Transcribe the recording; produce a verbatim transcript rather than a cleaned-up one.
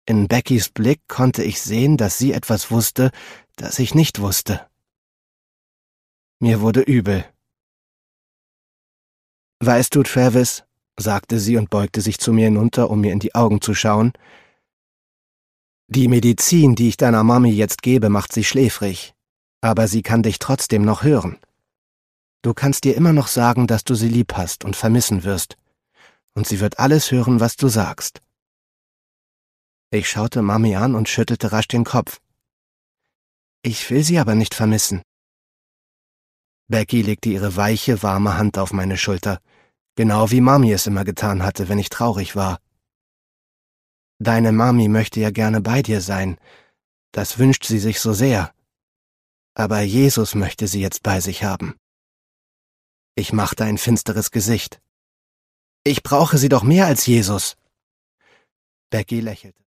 In Beckys Blick konnte ich sehen, dass sie etwas wusste, das ich nicht wusste. Mir wurde übel. »Weißt du, Travis«, sagte sie und beugte sich zu mir hinunter, um mir in die Augen zu schauen, »die Medizin, die ich deiner Mami jetzt gebe, macht sie schläfrig, aber sie kann dich trotzdem noch hören. Du kannst dir immer noch sagen, dass du sie lieb hast und vermissen wirst, und sie wird alles hören, was du sagst.« Ich schaute Mami an und schüttelte rasch den Kopf. »Ich will sie aber nicht vermissen.« Becky legte ihre weiche, warme Hand auf meine Schulter, genau wie Mami es immer getan hatte, wenn ich traurig war. »Deine Mami möchte ja gerne bei dir sein, das wünscht sie sich so sehr. Aber Jesus möchte sie jetzt bei sich haben.« Ich machte ein finsteres Gesicht. »Ich brauche sie doch mehr als Jesus.« Becky lächelte.